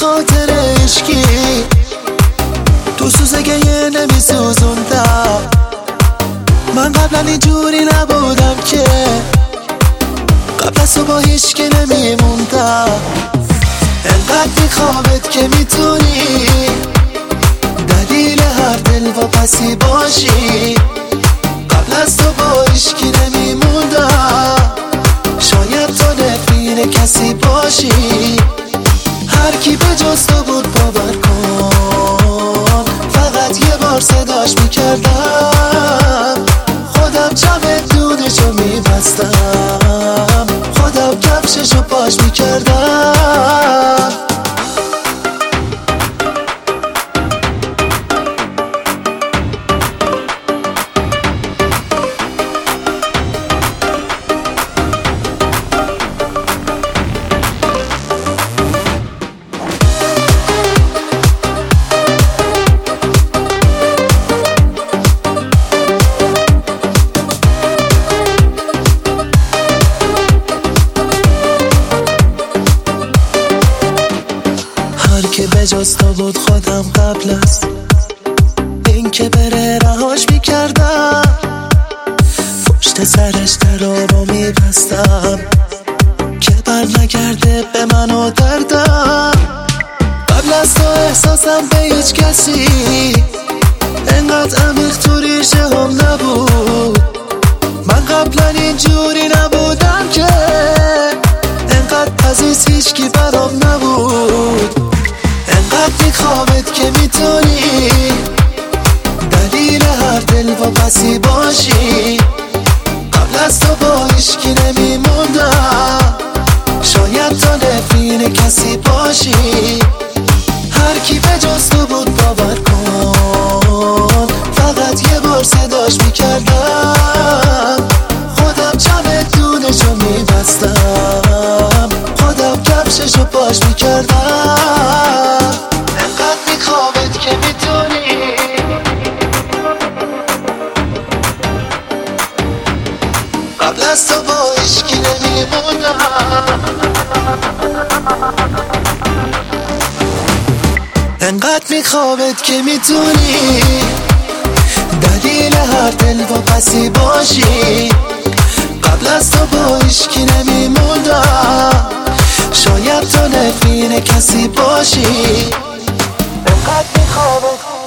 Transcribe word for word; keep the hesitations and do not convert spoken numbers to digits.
خاطر عشقی تو سوزگه یه نمی سوزوندم. من قبلا اینجوری نبودم که قبل از تو با هیچ که نمیموندم. انقدر میخوامت که میتونی دلیل هر دل و پسی باشی. قبل از تو با هیچ که نمیموندم. شاید تو نفرین کسی باشی. هر کی به جز تو بود باور کن. فقط یه بار صداش میکردم. خودم چمدونشو میبستم. خودم کفششو پاش میکردم. که به جز تو بود خودم قبل از این که بره رهاش میکردم. پشت سرش درامو میبستم که بر نگرده به من و دردم. قبل از تو احساسم به هیچ کسی انقدر عمیق تو ریشه هم نبود. من قبلا اینجوری نبودم که انقدر عزیز هیچ کی برام نبود. انقدر میخوامت که میتونی دلیل هر دل و پسی باشی. قبل از تو با هیچکی نمیموندم. شاید تو نفرین کسی باشی. هر کی به جز تو بود باور کن. فقط یه بار صداش میکردم. خودم چمدونشو میبستم. خودم کفششو پاش میکردم. که میتونی قبل از تو با عشقی نمیمونم. انقدر میخوامت که میتونی دلیل هر دل و پسی باشی. قبل از تو با عشقی نمیمونم. شاید تو نفرین کسی باشی. انقدر میخوامت